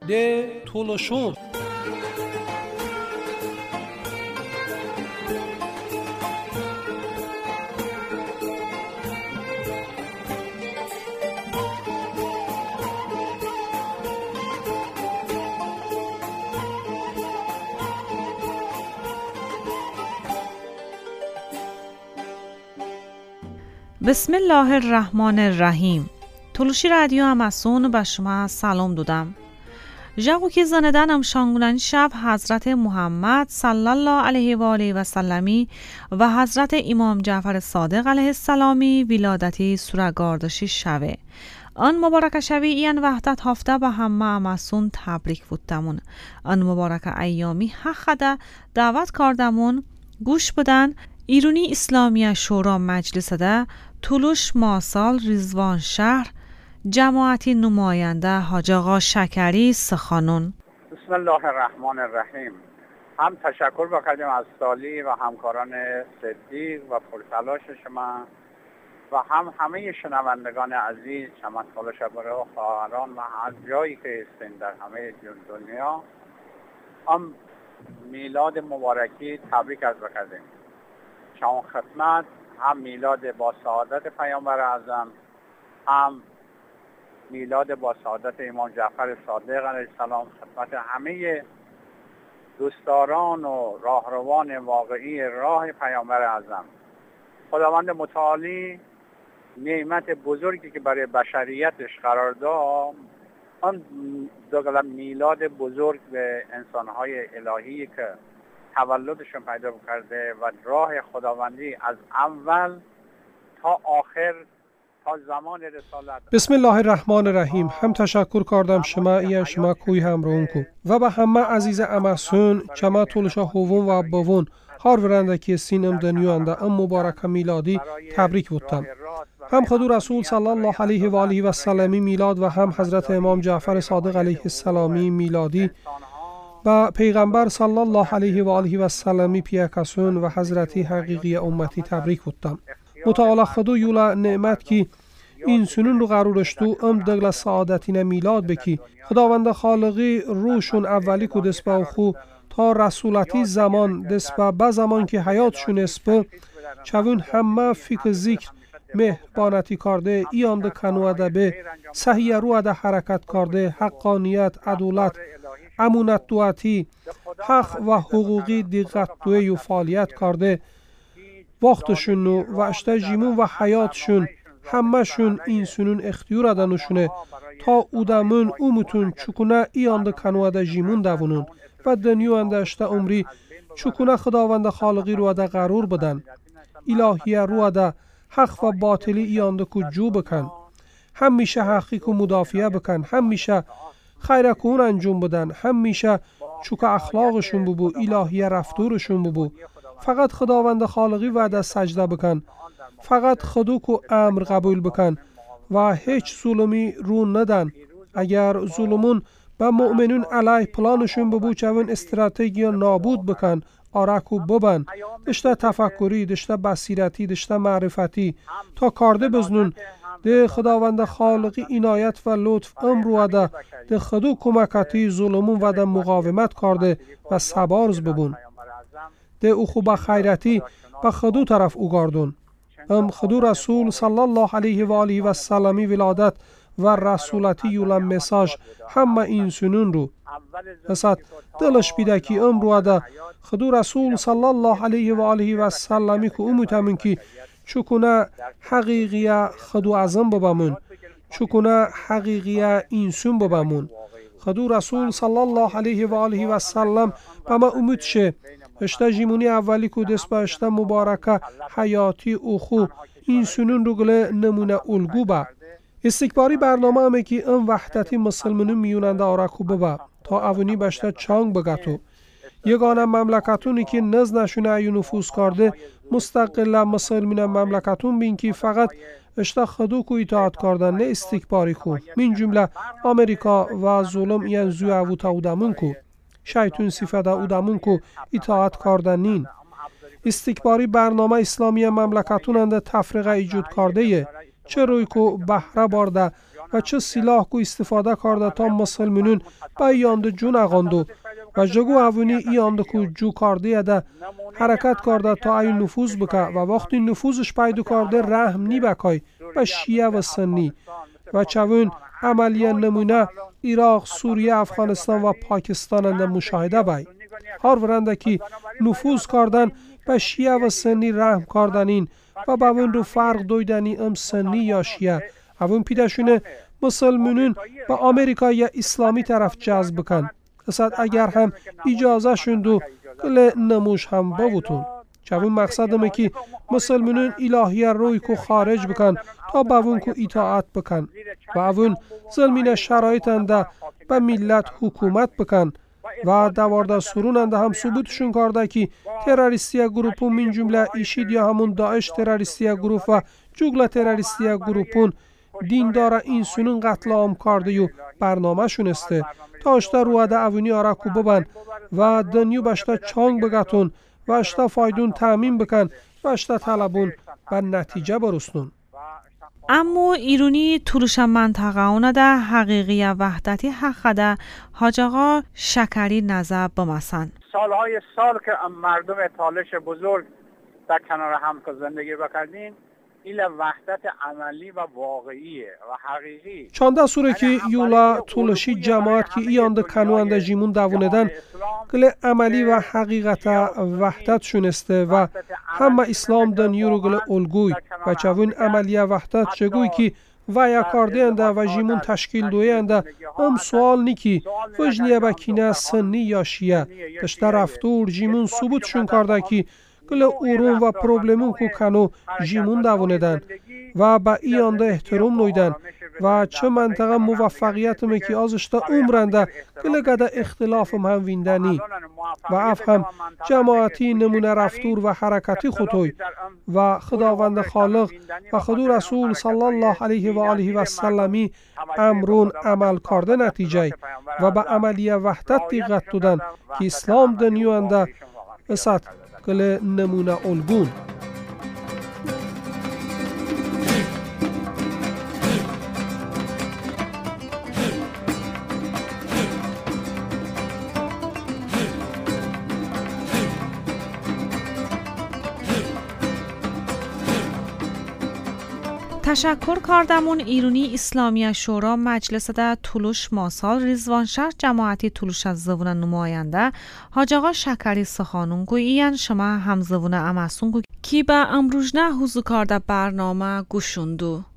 ده تولوشون بسم الله الرحمن الرحیم. تولوشی رادیو اماسون به شما سلام دادم. جاگو که زندانم شانگولانی شب حضرت محمد صلی الله علیه و آله و سلمی و حضرت امام جعفر صادق علیه السلامی ولادتی سورگاردشی شوه. آن مبارک شوی این وحدت هفته به همه اماسون تبریک بودمون. آن مبارک ایامی حق دعوت کردمون گوش بدن ایرانی اسلامی شورا مجلس ده تولوش ماسال رضوان شهر جماعتی نماینده حاج آقا شکری سخنون. بسم الله الرحمن الرحیم. هم تشکر بکنیم از سالی و همکاران صدیق و پرتلاش شما و هم همه شنوندگان عزیز شمسال شبره و خواهران و هر جایی که هستین در همه دنیا هم میلاد مبارکی تبریک از بکنیم. شما خدمت هم میلاد با سعادت پیامبر اعظم، هم میلاد با سعادت امام جعفر صادق علیه السلام خدمت همه دوستداران و راهروان واقعی راه پیامبر اعظم. خداوند متعالی نعمت بزرگی که برای بشریتش قرار داد، آن دوگل میلاد بزرگ به انسانهای الهی که تولدشون پیدا کرده و راه خداوندی از اول تا آخر تا زمان رسالت. بسم الله الرحمن الرحیم. هم تشکر کردم شما کوی همراهون کو و به همه عزیز اماسون چما تولشا هوون و بوون هر ورندکی سینم دنیوانده ام مبارک میلادی تبریک بودم. هم خود رسول صلی الله علیه و آله و سلمی میلاد و هم حضرت امام جعفر صادق علیه السلامی میلادی و پیغمبر صلی الله علیه و آله و سلمی پیاکسون و حضرتی حقیقی امتی تبریک بودم. متعال خدو یولا نعمت کی این سنون رو قرارشتو ام دگل سعادتین میلاد بکی خداوند خالقی روشون اولی کو دسپا خو تا رسولتی زمان دسپا با زمان که حیاتشون اسپا چون همه فکر ذکر مهربانتی کرده ایام ده کنواده به صحیح رو ده حرکت کرده حقانیت عدالت امونت دواتی حق و حقوقی دقت دوی و فعالیت کرده وقتشون و اشته جیمون و حیاتشون همه شون این سنون اختیار دانشونه تا اودمون اومتون چکونه ایان ده کنواده جیمون دوونون و دنیو انده اشته عمری چکونه خداوند خالقی رو ده قرار بدن الهیه رو ده حق و باطلی ایان ده کجو بکن همیشه حقیق و مدافعه بکن همیشه خیر کون انجام بدن همیشه چوک اخلاقشون ببو الهیه رفتورشون ببو فقط خداوند خالقی وعده سجده بکن فقط خودو کو امر قبول بکن و هیچ ظلمی رو ندن اگر ظلمون به مؤمنون علیه پلانشون ببو چون استراتژی نابود بکن آرکو ببن دشته تفکری دشته بصیرتی دشته معرفتی تا کارده بزنون ده خداوند خالقی عنایت و لطف امرو ده خدو کمکاتی ظلمون و ده مقاومت کرده و سبارز ببون ده او خوب خیرتی به خدو طرف اوگاردون ام خدو رسول صلی الله علیه و آله و سلمی ولادت و رسولتی یولم مساج همه این سنون رو حسد دلش بیده که امرو ده خدو رسول صلی الله علیه و آله و سلمی که امتمون که چکونه حقیقی خدو اعظم ببامون چکونه حقیقی اینسون ببامون خدو رسول صلی الله علیه و آله و سلم به ما امید شه اشته جیمونی اولی که دست به اشته مبارکه حیاتی او خو اینسونون رو گله نمونه الگو با استکباری برنامه همه که ام وحدتی مسلمانون میوننده آرکو ببا تا اونی بشته چانگ بگتو یگانه مملکتونی که نز نشونه ای نفوذ کرده مستقل مسلمین مملکتون بین که فقط اشتا خدو کو اطاعت کردن نه استکباری کو من جمله امریکا و ظلم این زوی او تا اودمون کو شیطون صفت اودمون کو اطاعت کردن نین استکباری برنامه اسلامی مملکتون انده تفرقه ایجاد کرده چه روی کو بهره بارده و چه سلاح کو استفاده کرده تا مسلمانون با ایاند جون اغاندو و جگو اوونی ایاند کو جو کرده ده حرکت کرده تا ای نفوذ بکه و وقتی نفوذش پیدا کرده رحم نی بکای و شیعه و سنی و چون عملیه نمونه عراق، سوریه، افغانستان و پاکستان اند مشاهده بای. هر ورنده که نفوذ کردن به شیعه و سنی رحم کردنین و با اون رو فرق دویدنی ام سنی یا شیعه اون پیداشونه مسلمانون با آمریکا یا اسلامی طرف جذب بکن. اصد اگر هم اجازه شندو کل نموش هم باوتون. چون مقصدمه که مسلمانون الهیه روی کو خارج بکن تا با اون کو اطاعت بکن و اون ظلمین شرایط انده به ملت حکومت بکن و دوارده سرون انده هم ثبوتشون کرده که تروریستی گروپون من جمله ایشید یا همون داعش تروریستی گروپ و جوگل تروریستی گروپون دیندار این سنون قتل عام کرده و برنامه شونسته تا اشتا رواده اونی آره کو ببن و دنیو بشتا چانگ بگتون و اشتا فایدون تامین بکن و اشتا طلبون و نتیجه برسنون. اما ایرونی طولش منطقه اونه ده حقیقی وحدتی حق ده حاج آقا شکری نظر بمسن. سالهای سال که مردم تالش بزرگ در کنار هم که زندگی بکردین این وحدت عملی و واقعیه و حقیقی. چانده سوره که یولا طولشی جماعت که ایاند کنوانده جیمون دووندن کل عملی و حقیقت وحدت شونسته و همه اسلام دنیو رو گل الگوی و چون عملی وحدت چگوی که ویا کرده انده و جیمون تشکیل دویه انده هم سوال نیکی وجنیه بکینه سنی یا شیعه تشته رفتور جیمون ثبوت شون کرده که کل اورون و پروبلمون کو کنو جیمون دووندن و با ایانده احترام نویدن و چه منطقه موفقیت مکی آزشتا عمرنده کل گده اختلاف هم ویندنی و اف هم جماعتی نمونه رفتور و حرکتی خطوی و خداوند خالق و خدو رسول صلی الله علیه و آله و سلمی امرون عمل کرده نتیجه و با عملی وحدت دیقت دودن که اسلام دنیوانده اسد کل نمونه الگون. تشکر کردمون ایرونی اسلامی شورا مجلس ده طولش ماسال ریزوانشهر جماعتی طولش از زبون نماینده حاج آقا شکری سخانون گویین شما هم زبون امسون گوی کی به امروجنه حضور کرده برنامه گوشوندو.